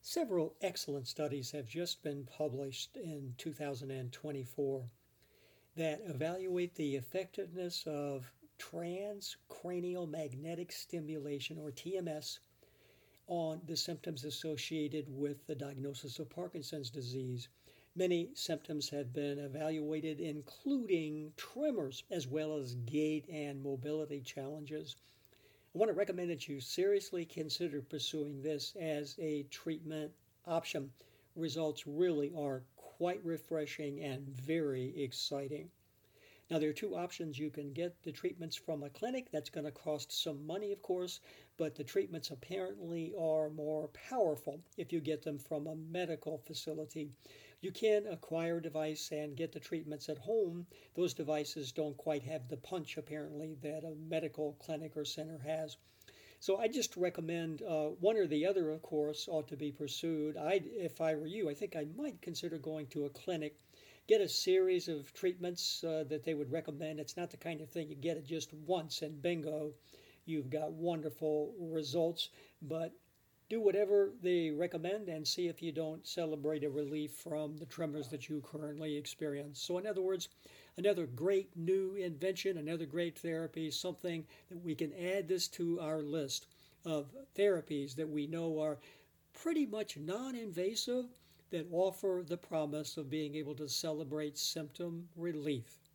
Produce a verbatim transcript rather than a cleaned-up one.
Several excellent studies have just been published in two thousand twenty-four that evaluate the effectiveness of transcranial magnetic stimulation, or T M S, on the symptoms associated with the diagnosis of Parkinson's disease. Many symptoms have been evaluated, including tremors, as well as gait and mobility challenges. I want to recommend that you seriously consider pursuing this as a treatment option. Results really are quite refreshing and very exciting. Now, there are two options. You can get the treatments from a clinic. That's going to cost some money, of course, but the treatments apparently are more powerful if you get them from a medical facility. You can acquire a device and get the treatments at home. Those devices don't quite have the punch, apparently, that a medical clinic or center has. So I just recommend uh, one or the other, of course, ought to be pursued. I, if I were you, I think I might consider going to a clinic. Get a series of treatments uh, that they would recommend. It's not the kind of thing you get it just once and bingo, you've got wonderful results. But do whatever they recommend and see if you don't celebrate a relief from the tremors that you currently experience. So in other words, another great new invention, another great therapy, something that we can add this to our list of therapies that we know are pretty much non-invasive, that offer the promise of being able to celebrate symptom relief.